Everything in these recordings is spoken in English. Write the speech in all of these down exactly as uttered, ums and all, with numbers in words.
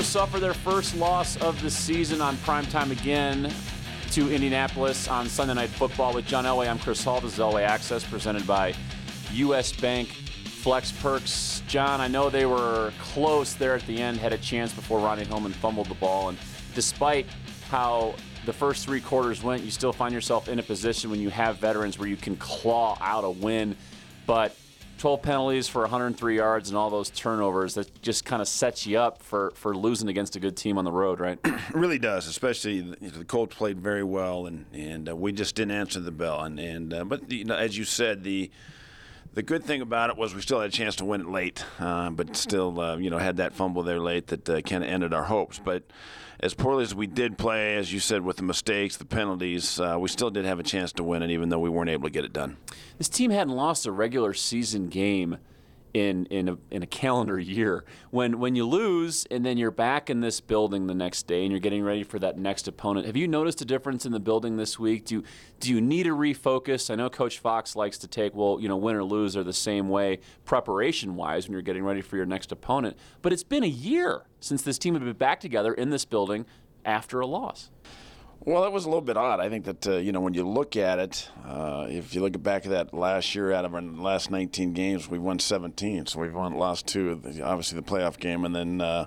Broncos suffer their first loss of the season on primetime again to Indianapolis on Sunday Night Football with John Elway. I'm Chris Hall. This is Elway Access presented by U S Bank Flex Perks. John, I know they were close there at the end, had a chance before Ronnie Hillman fumbled the ball, and despite how the first three quarters went, you still find yourself in a position when you have veterans where you can claw out a win, but twelve penalties for one hundred three yards and all those turnovers, that just kind of sets you up for, for losing against a good team on the road, right? It really does, especially the, the Colts played very well, and, and uh, we just didn't answer the bell. And, and uh, But, you know, as you said, the the good thing about it was we still had a chance to win it late, uh, but still, uh, you know, had that fumble there late that uh, kind of ended our hopes. But as poorly as we did play, as you said, with the mistakes, the penalties, uh, we still did have a chance to win it, even though we weren't able to get it done. This team hadn't lost a regular season game in in a, in a calendar year. When when you lose and then you're back in this building the next day and you're getting ready for that next opponent, have you noticed a difference in the building this week? Do you, do you need a refocus? I know Coach Fox likes to take, well, you know, win or lose are the same way preparation-wise when you're getting ready for your next opponent. But it's been a year since this team had been back together in this building after a loss. Well, it was a little bit odd. I think that, uh, you know, when you look at it, uh, if you look back at that last year, out of our last nineteen games, we won seventeen. So we've won, lost two, obviously the playoff game, and then uh,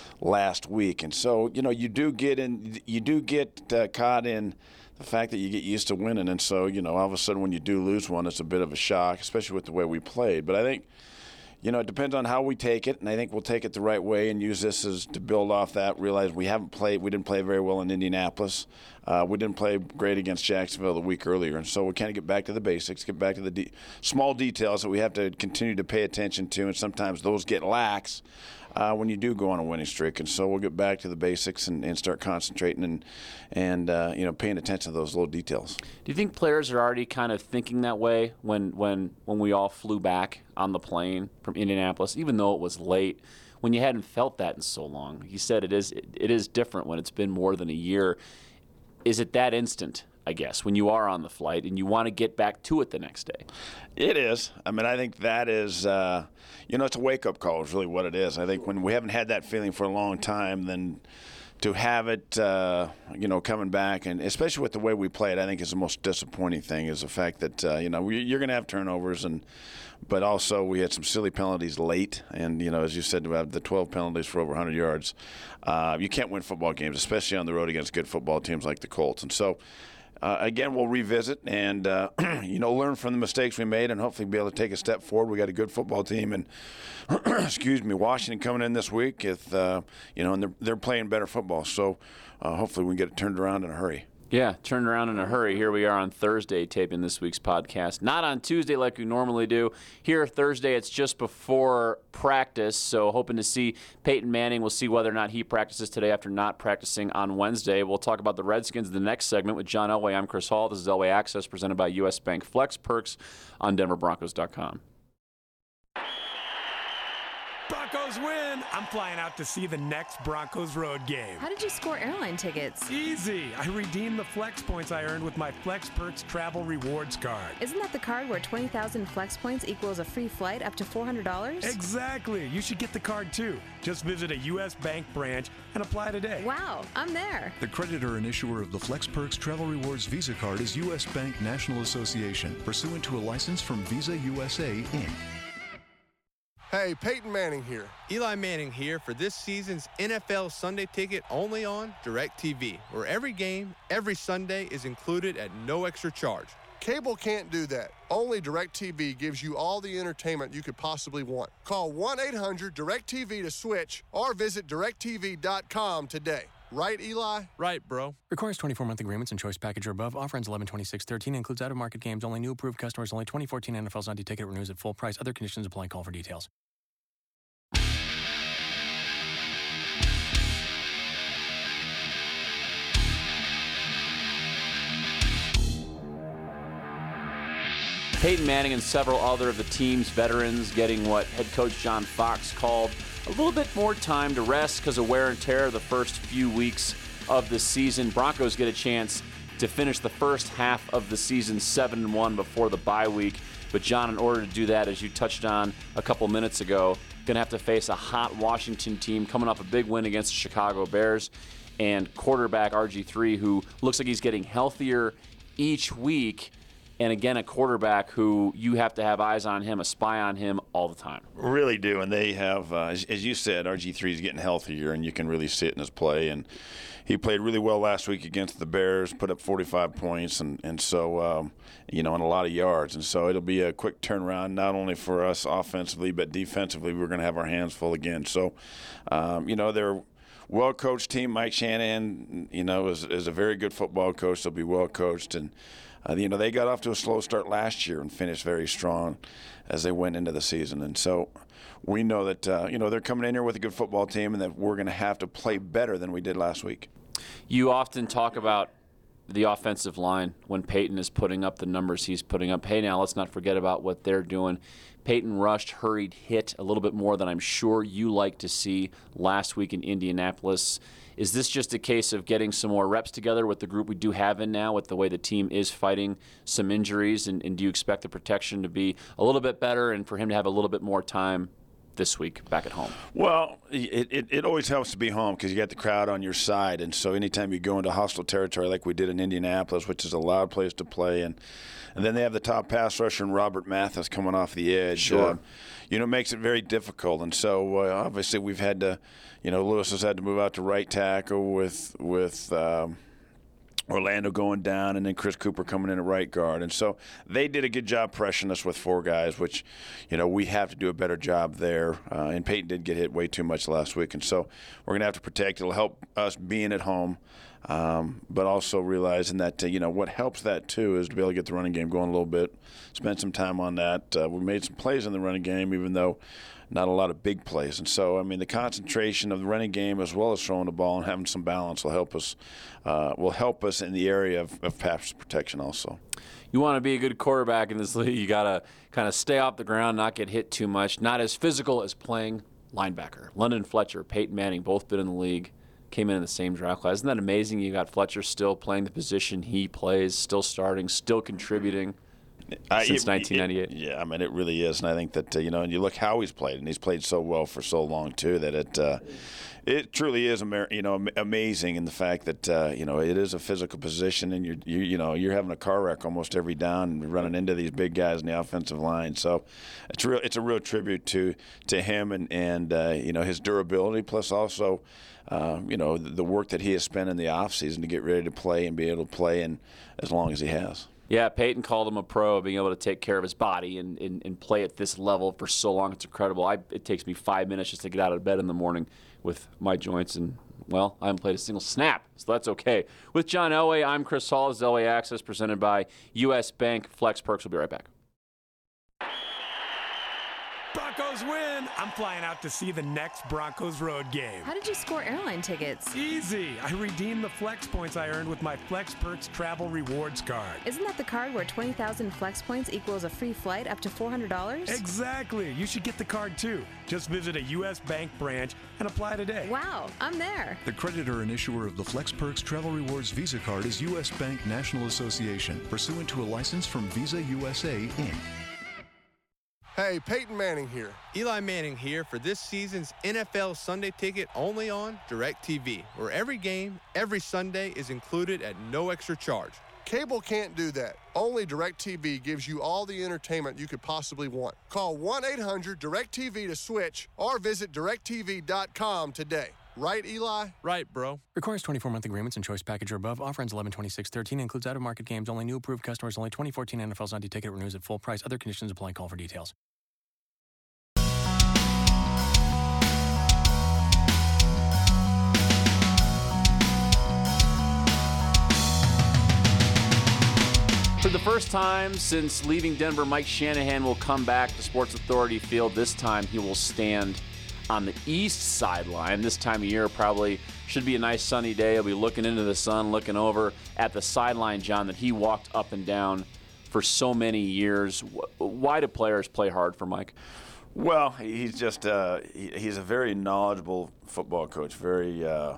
last week. And so, you know, you do get in, you do get uh, caught in the fact that you get used to winning. And so, you know, all of a sudden when you do lose one, it's a bit of a shock, especially with the way we played. But I think, you know, it depends on how we take it, and I think we'll take it the right way and use this as to build off that. Realize we haven't played, we didn't play very well in Indianapolis. Uh, we didn't play great against Jacksonville the week earlier, and so we kind of get back to the basics, get back to the de- small details that we have to continue to pay attention to, and sometimes those get lax uh, when you do go on a winning streak. And so we'll get back to the basics and, and start concentrating and and uh, you know, paying attention to those little details. Do you think players are already kind of thinking that way when when when we all flew back on the plane from Indianapolis, even though it was late, when you hadn't felt that in so long? You said it is it, it is different when it's been more than a year. Is it that instant, I guess, when you are on the flight and you want to get back to it the next day? It is. I mean, I think that is, uh, you know, it's a wake-up call is really what it is. I think when we haven't had that feeling for a long time, then to have it, uh, you know, coming back, and especially with the way we played, I think is the most disappointing thing is the fact that, uh, you know, we, you're going to have turnovers, and but also we had some silly penalties late. And, you know, as you said, we have the twelve penalties for over one hundred yards. Uh, you can't win football games, especially on the road against good football teams like the Colts. And so, uh, again, we'll revisit and, uh, you know, learn from the mistakes we made and hopefully be able to take a step forward. We got a good football team. And, excuse me, Washington coming in this week, if, uh, you know, and they're, they're playing better football. So uh, hopefully we can get it turned around in a hurry. Yeah, turned around in a hurry. Here we are on Thursday taping this week's podcast. Not on Tuesday like we normally do. Here Thursday, it's just before practice, so hoping to see Peyton Manning. We'll see whether or not he practices today after not practicing on Wednesday. We'll talk about the Redskins in the next segment with John Elway. I'm Chris Hall. This is Elway Access presented by U S Bank Flex Perks on Denver Broncos dot com. Broncos win. I'm flying out to see the next Broncos road game. How did you score airline tickets? Easy. I redeemed the Flex points I earned with my Flex Perks Travel Rewards card. Isn't that the card where twenty thousand Flex points equals a free flight up to four hundred dollars? Exactly. You should get the card too. Just visit a U S Bank branch and apply today. Wow, I'm there. The creditor and issuer of the Flex Perks Travel Rewards Visa card is U S Bank National Association, pursuant to a license from Visa U S A, Incorporated. Hey, Peyton Manning here. Eli Manning here for this season's N F L Sunday Ticket only on DirecTV, where every game, every Sunday is included at no extra charge. Cable can't do that. Only DirecTV gives you all the entertainment you could possibly want. Call one eight hundred direct T V to switch or visit direct T V dot com today. Right, Eli? Right, bro. Requires twenty-four month agreements and choice package or above. Offer ends eleven twenty-six thirteen. Includes out-of-market games. Only new approved customers. Only twenty fourteen N F L Sunday Ticket renews at full price. Other conditions apply. Call for details. Peyton Manning and several other of the team's veterans getting what head coach John Fox called a little bit more time to rest because of wear and tear the first few weeks of the season. Broncos get a chance to finish the first half of the season seven and one before the bye week. But, John, in order to do that, as you touched on a couple minutes ago, going to have to face a hot Washington team coming off a big win against the Chicago Bears, and quarterback R G three, who looks like he's getting healthier each week. And again, a quarterback who you have to have eyes on him, a spy on him all the time. Really do, and they have, uh, as, as you said, R G three is getting healthier, and you can really see it in his play. And he played really well last week against the Bears, put up forty-five points, and and so um, you know, and a lot of yards. And so it'll be a quick turnaround, not only for us offensively, but defensively. We're going to have our hands full again. So, um, you know, they're well-coached team. Mike Shanahan, you know, is, is a very good football coach. They'll be well-coached. And, uh, you know, they got off to a slow start last year and finished very strong as they went into the season. And so we know that, uh, you know, they're coming in here with a good football team and that we're going to have to play better than we did last week. You often talk about the offensive line when Peyton is putting up the numbers he's putting up. Hey, now let's not forget about what they're doing. Peyton rushed, hurried, hit a little bit more than I'm sure you like to see last week in Indianapolis. Is this just a case of getting some more reps together with the group we do have in now, with the way the team is fighting some injuries, and, and do you expect the protection to be a little bit better and for him to have a little bit more time this week back at home? Well, it, it, it always helps to be home because you got the crowd on your side. And so anytime you go into hostile territory like we did in Indianapolis, which is a loud place to play, and and then they have the top pass rusher and Robert Mathis coming off the edge. Sure. Uh, you know, it makes it very difficult. And so uh, obviously we've had to, you know, Lewis has had to move out to right tackle with, with um, Orlando going down, and then Chris Cooper coming in at right guard. And so they did a good job pressuring us with four guys, which, you know, we have to do a better job there. Uh, and Peyton did get hit way too much last week. And so we're going to have to protect. It'll help us being at home, um, but also realizing that, uh, you know, what helps that, too, is to be able to get the running game going a little bit, spend some time on that. Uh, we made some plays in the running game, even though not a lot of big plays. And so, I mean, the concentration of the running game as well as throwing the ball and having some balance will help us uh, will help us in the area of, of pass protection also. You want to be a good quarterback in this league, you got to kind of stay off the ground, not get hit too much, not as physical as playing linebacker. London Fletcher, Peyton Manning, both been in the league, came in in the same draft class. Isn't that amazing? You got Fletcher still playing the position he plays, still starting, still contributing. Uh, Since it, nineteen ninety-eight. It, yeah, I mean, it really is. And I think that, uh, you know, and you look how he's played, and he's played so well for so long, too, that it uh, it truly is, you know, amazing in the fact that, uh, you know, it is a physical position, and you're, you, you know, you're having a car wreck almost every down and running into these big guys in the offensive line. So it's real. It's a real tribute to to him and, and uh, you know, his durability, plus also, uh, you know, the, the work that he has spent in the offseason to get ready to play and be able to play in as long as he has. Yeah, Peyton called him a pro, being able to take care of his body and, and, and play at this level for so long. It's incredible. I, it takes me five minutes just to get out of bed in the morning with my joints, and, well, I haven't played a single snap, so that's okay. With John Elway, I'm Chris Hall. This is Elway Access, presented by U S Bank Flex Perks. We'll be right back. Broncos win. I'm flying out to see the next Broncos road game. How did you score airline tickets? Easy. I redeemed the Flex points I earned with my Flex Perks Travel Rewards card. Isn't that the card where twenty thousand Flex points equals a free flight up to four hundred dollars? Exactly. You should get the card too. Just visit a U S Bank branch and apply today. Wow, I'm there. The creditor and issuer of the Flex Perks Travel Rewards Visa Card is U S Bank National Association, pursuant to a license from Visa U S A, Incorporated. Hey, Peyton Manning here. Eli Manning here for this season's N F L Sunday Ticket, only on DirecTV, where every game, every Sunday is included at no extra charge. Cable can't do that. Only DirecTV gives you all the entertainment you could possibly want. Call one eight hundred direct T V to switch or visit direct T V dot com today. Right, Eli? Right, bro. Requires twenty-four month agreements and choice package or above. Offer ends eleven twenty-six thirteen. Includes out-of-market games. Only new approved customers. Only twenty fourteen N F L Sunday Ticket renews at full price. Other conditions apply. Call for details. For the first time since leaving Denver, Mike Shanahan will come back to Sports Authority Field. This time he will stand on the east sideline. This time of year probably should be a nice sunny day. He'll be looking into the sun, looking over at the sideline, John, that he walked up and down for so many years. Why do players play hard for Mike? Well, he's just uh, he, he's a very knowledgeable football coach, very uh,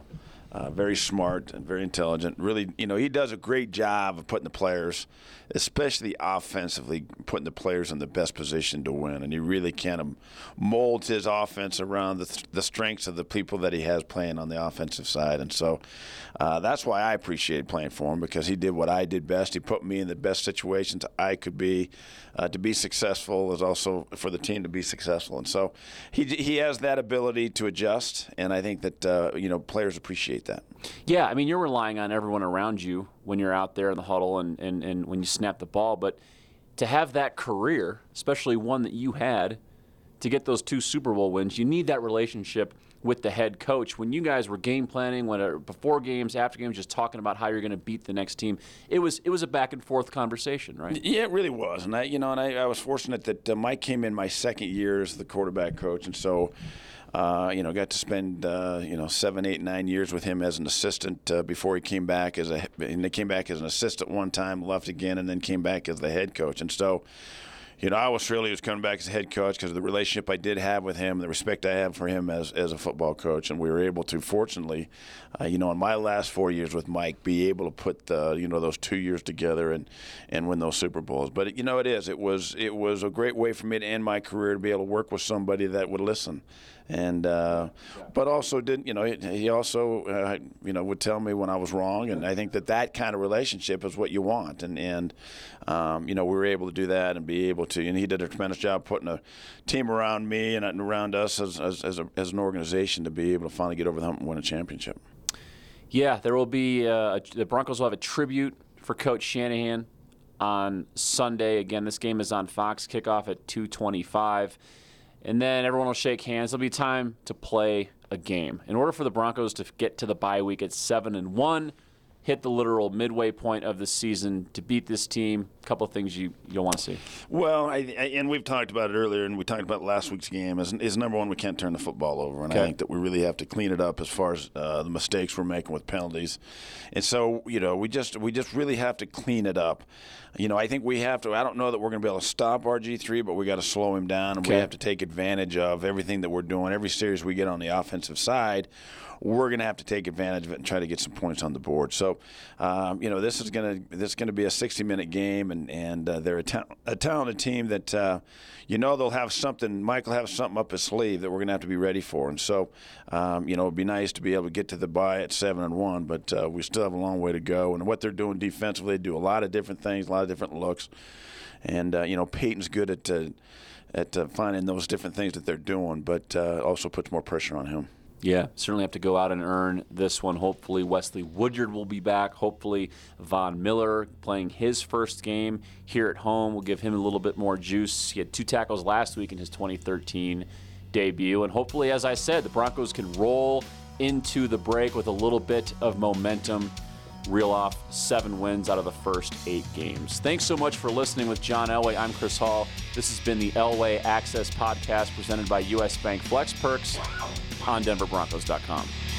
Uh, very smart and very intelligent. Really, you know, he does a great job of putting the players, especially offensively, putting the players in the best position to win. And he really kind of molds his offense around the, th- the strengths of the people that he has playing on the offensive side. And so uh, that's why I appreciated playing for him, because he did what I did best. He put me in the best situations I could be uh, to be successful, as also for the team to be successful. And so he he has that ability to adjust, and I think that uh, you know players appreciate that. Yeah, I mean, you're relying on everyone around you when you're out there in the huddle and, and, and when you snap the ball. But to have that career, especially one that you had, to get those two Super Bowl wins, you need that relationship with the head coach. When you guys were game planning, when before games, after games, just talking about how you're going to beat the next team, it was it was a back and forth conversation, right? Yeah, it really was. And I, you know, and I, I was fortunate that uh, Mike came in my second year as the quarterback coach, and so. Uh, you know, got to spend uh, you know seven, eight, nine years with him as an assistant uh, before he came back as a. And he came back as an assistant one time, left again, and then came back as the head coach. And so, you know, I was thrilled he was coming back as head coach because of the relationship I did have with him, the respect I have for him as as a football coach, and we were able to, fortunately, uh, you know, in my last four years with Mike, be able to put the you know those two years together and and win those Super Bowls. But you know, it is. It was it was a great way for me to end my career, to be able to work with somebody that would listen. And uh, but also didn't you know he, he also uh, you know would tell me when I was wrong, and I think that that kind of relationship is what you want, and and um, you know we were able to do that and be able to, and he did a tremendous job putting a team around me and around us as as as, a, as an organization to be able to finally get over the hump and win a championship. Yeah, there will be uh, the Broncos will have a tribute for Coach Shanahan on Sunday. Again, this game is on Fox. Kickoff at two twenty-five. And then everyone will shake hands. There'll be time to play a game. In order for the Broncos to get to the bye week at seven and one, hit the literal midway point of the season to beat this team, a couple of things you, you'll want to see. Well, I, I, and we've talked about it earlier, and we talked about last week's game. Is, is number one, we can't turn the football over, and okay. I think that we really have to clean it up as far as uh, the mistakes we're making with penalties. And so, you know, we just we just really have to clean it up. You know, I think we have to. I don't know that we're going to be able to stop R G three, but we got to slow him down, and okay. we have to take advantage of everything that we're doing. Every series we get on the offensive side, we're going to have to take advantage of it and try to get some points on the board. So, um, you know, this is going to this is going to be a sixty-minute game, and and uh, they're a, ta- a talented team that uh, you know they'll have something. Mike will have something up his sleeve that we're going to have to be ready for. And so, um, you know, it'd be nice to be able to get to the bye at seven and one, but uh, we still have a long way to go. And what they're doing defensively, they do a lot of different things, a lot of different looks, and uh, you know, Peyton's good at uh, at uh, finding those different things that they're doing, but uh, also puts more pressure on him. Yeah, certainly have to go out and earn this one. Hopefully Wesley Woodyard will be back. Hopefully Von Miller playing his first game here at home will give him a little bit more juice. He had two tackles last week in his twenty thirteen debut. And hopefully, as I said, the Broncos can roll into the break with a little bit of momentum, reel off seven wins out of the first eight games. Thanks so much for listening with John Elway. I'm Chris Hall. This has been the Elway Access Podcast presented by U S Bank Flex Perks on Denver Broncos dot com.